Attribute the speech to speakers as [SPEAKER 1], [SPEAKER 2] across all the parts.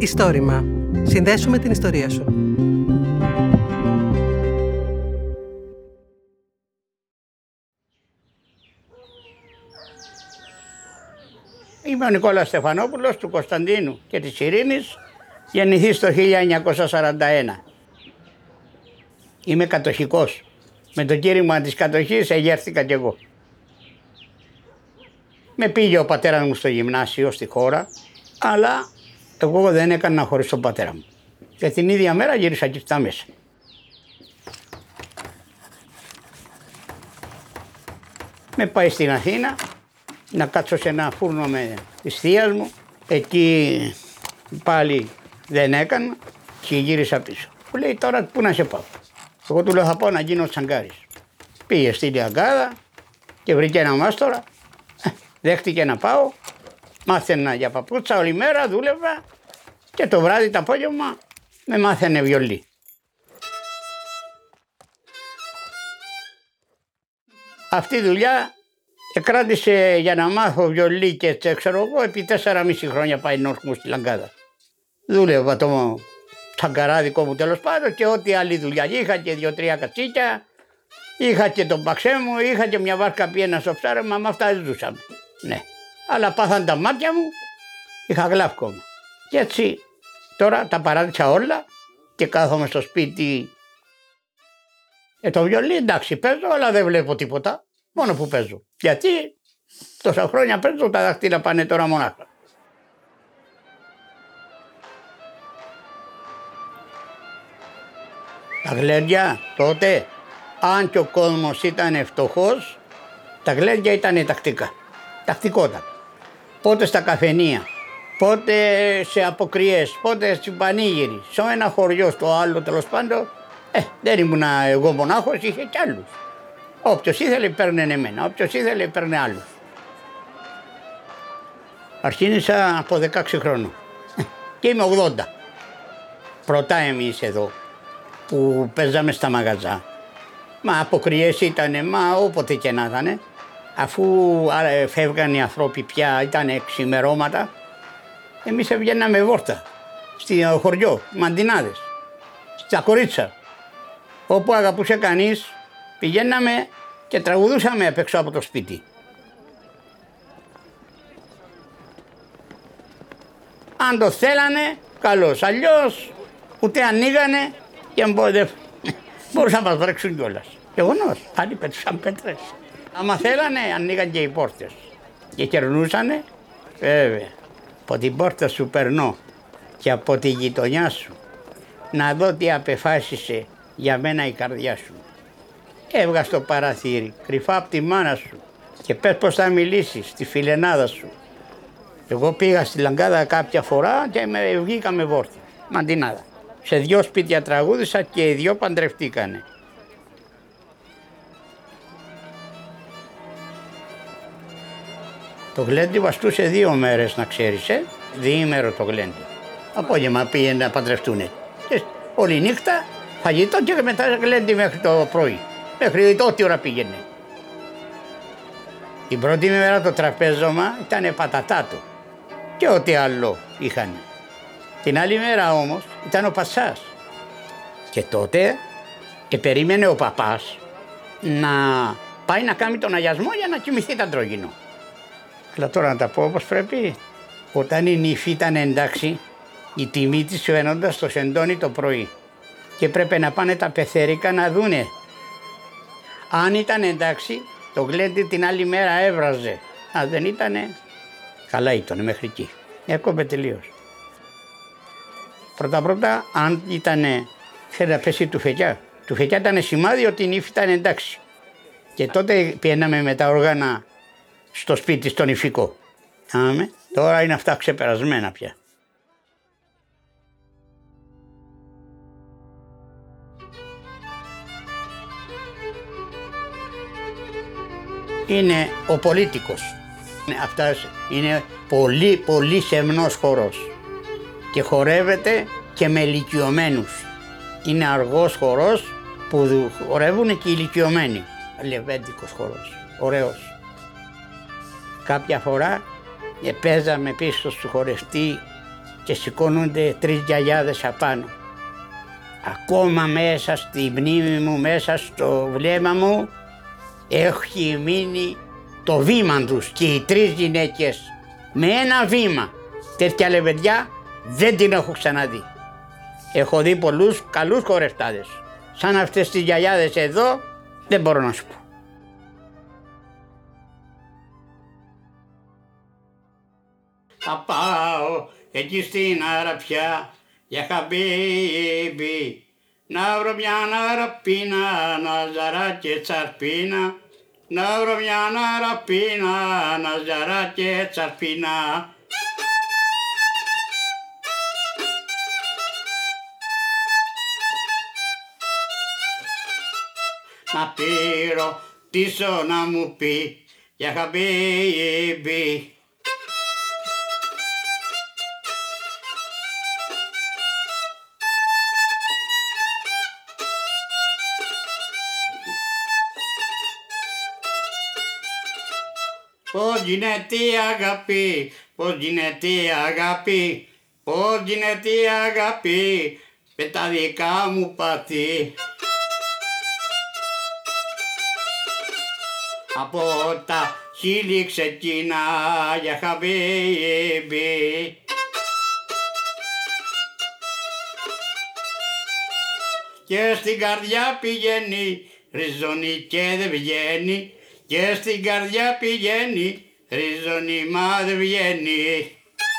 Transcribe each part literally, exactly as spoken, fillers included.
[SPEAKER 1] Ιστόρημα. Συνδέσουμε την ιστορία σου.
[SPEAKER 2] Είμαι ο Νικόλας Στεφανόπουλος του Κωνσταντίνου και της Ειρήνης, γεννηθής το χίλια εννιακόσια σαράντα ένα. Είμαι κατοχικός. Με το κήρυγμα της κατοχής εγέρθηκα κι εγώ. Με πήγε ο πατέρας μου στο γυμνάσιο στη χώρα, αλλά εγώ δεν έκανα χωρίς τον πατέρα μου. Και την ίδια μέρα γύρισα και στα μέσα. Με πάει στην Αθήνα να κάτσω σε ένα φούρνο με της θείας μου. Εκεί πάλι δεν έκανα και γύρισα πίσω. Μου λέει τώρα πού να σε πάω. Εγώ του λέω θα πάω να γίνω τσαγκάρης. Πήγε στη Λιαγκάδα και βρήκε ένα μάστορα. Δέχτηκε να πάω. Μάθαινα για παπούτσα όλη μέρα, δούλευα και το βράδυ το απόγευμα με μάθαινε βιολί. Αυτή η δουλειά κράτησε για να μάθω βιολί και ξέρω εγώ επί τέσσερα μισή χρόνια πάει νόρκ στη Λαγκάδα. Δούλευα το τσαγκαράδικο μου τέλος πάντων και ό,τι άλλη δουλειά. Είχα και δύο-τρία κατσίκια, είχα και τον παξέ μου, είχα και μια βάρκα πιένα στο ψάρεμα, με αυτά ζούσαμε. Ναι. Αλλά πάθαν τα μάτια μου, είχα γλαύκομα. Και έτσι τώρα τα παράτησα όλα και κάθομαι στο σπίτι. Ε, το βιολί εντάξει παίζω, αλλά δεν βλέπω τίποτα. Μόνο που παίζω. Γιατί τόσα χρόνια παίζω, τα δάχτυλα πάνε τώρα μονάχα. Τα γλέντια τότε, αν και ο κόσμος ήταν φτωχός, τα γλέντια ήταν τακτικά. Τακτικότα. Πότε στα καφενεία, πότε σε αποκριές, πότε στην πανήγυρη, σε ένα χωριό στο άλλο τέλος πάντων. Ε, δεν ήμουν εγώ μονάχος, είχε κι άλλους. Όποιος ήθελε παίρνε εμένα, όποιος ήθελε παίρνε άλλους. Αρχίνησα από δεκαέξι χρόνων και είμαι ογδόντα. Πρώτα εμείς εδώ που παίζαμε στα μαγαζά. Μα αποκριές ήτανε, μα όποτε και να ήτανε. Αφού φεύγαν οι άνθρωποι πια, ήταν ξημερώματα, εμείς βγαίναμε βόρτα, στο χωριό, μαντινάδες, στα κορίτσα. Όπου αγαπούσε κανείς, πηγαίναμε και τραγουδούσαμε απ' έξω από το σπίτι. Αν το θέλανε, καλώς, αλλιώς ούτε ανοίγανε και μπορούσαν να μας βρέξουν κιόλας. Γεγονός, άλλοι πέτουσαν πέτρες. Άμα θέλανε, ανοίγαν και οι πόρτες και κερνούσανε, βέβαια. Από την πόρτα σου περνώ και από τη γειτονιά σου να δω τι απεφάσισε για μένα η καρδιά σου. Έβγα στο παραθύρι, κρυφά από τη μάνα σου και πες πως θα μιλήσεις στη φιλενάδα σου. Εγώ πήγα στη Λαγκάδα κάποια φορά και με βγήκαμε βόρτα, μαντινάδα. Σε δυο σπίτια τραγούδισα και οι δυο παντρευτήκανε. Το γλέντι βαστούσε δύο μέρες να ξέρεις, ε. Διήμερο το γλέντι. Απόγευμα πήγαινε να παντρευτούνε. Και όλη νύχτα φαγητό και μετά γλέντι μέχρι το πρωί. Μέχρι τότε ώρα πήγαινε. Την πρώτη μέρα το τραπέζωμα ήταν πατατάτο και ό,τι άλλο είχαν. Την άλλη μέρα όμως ήταν ο Πασάς. Και τότε ε, περίμενε ο παπάς να πάει να κάνει τον αγιασμό για να κοιμηθεί τα αντρόγινο. Αλλά τώρα να τα πω όπως πρέπει. Όταν η νύφη ήταν εντάξει, η τιμή της φαίνονταν στο σεντόνι το πρωί και πρέπει να πάνε τα πεθέρικα να δούνε. Αν ήταν εντάξει, το γλέντι την άλλη μέρα έβραζε. Αν δεν ήτανε, καλά ήταν μέχρι εκεί. Έκομπε τελείως. Πρώτα πρώτα, αν ήτανε, θέλει να πέσει του φεκιά. Του φεκιά ήταν σημάδι ότι η νύφη ήταν εντάξει. Και τότε πιέναμε με τα όργανα στο σπίτι, στον ηφικό. Άμε, τώρα είναι αυτά ξεπερασμένα πια. Είναι ο πολίτικος. Αυτός είναι πολύ πολύ σεμνός χορός και χορεύεται και με ηλικιωμένους. Είναι αργός χορός που χορεύουν και οι ηλικιωμένοι. Λεβέντικος χορός, ωραίος. Κάποια φορά παίζαμε πίσω στο χορευτή και σηκώνονται τρεις γιαγιάδες απάνω. Ακόμα μέσα στη μνήμη μου, μέσα στο βλέμμα μου, έχει μείνει το βήμα τους και οι τρεις γυναίκες με ένα βήμα. Τέτοια λεβεδιά δεν την έχω ξαναδεί. Έχω δει πολλούς καλούς χορευτάδες. Σαν αυτές τις γιαγιάδες εδώ δεν μπορώ να σου πω. Θα πάω εκεί στην Αραπιά για χαμπίμπι, να βρω μια αραπίνα, να ζαρά και τσαρπίνα, να βρω μια αραπίνα, να ζαρά και τσαρπίνα. Να πήρω τίσο να μου πει για χαμπίμπι. Πώς γίνεται η αγάπη, πώς γίνεται η αγάπη, πώς γίνεται η αγάπη με τα δικά μου πάθη. Από τα χείλη ξεκινά για χαμπίμπι. Και στην καρδιά πηγαίνει, ριζώνει και δεν βγαίνει. Και στην καρδιά πηγαίνει, ριζώνει μα δεν βγαίνει.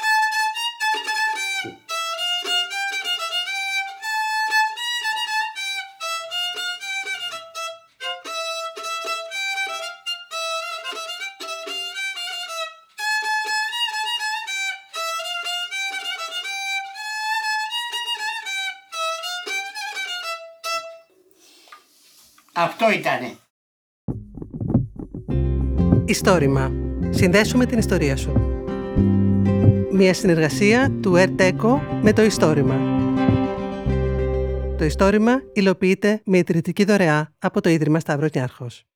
[SPEAKER 2] Αυτό ήτανε.
[SPEAKER 1] Ιστόρημα. Συνδέσουμε την ιστορία σου. Μια συνεργασία του ΕΡΤ-ΕΚΟ με το Ιστόρημα. Το Ιστόρημα υλοποιείται με ιδρυτική δωρεά από το Ίδρυμα Σταύρος Νιάρχος.